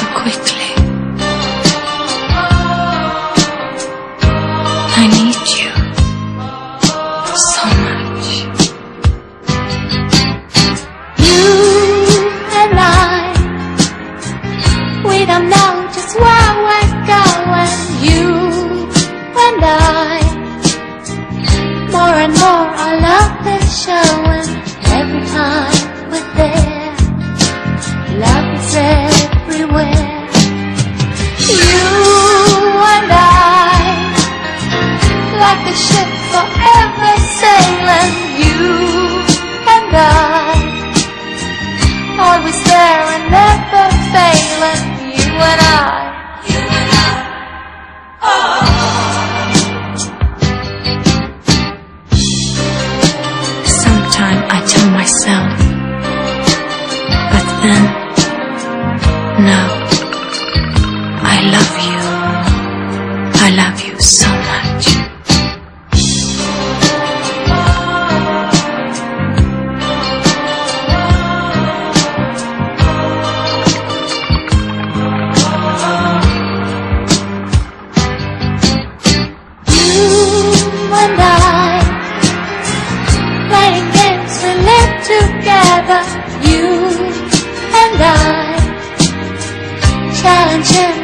so quickly. I need you so much. You and I, we don't know just where we're going. You and I, more and more our love is showing. Every time we're there, love is everywhere. You and I, like a ship forever sailing. You and I, always there and never failing. You and I. Sometimes I tell myself, but then, no, I love you. I love you so much. You and I, playing games we live together. You and I, challenging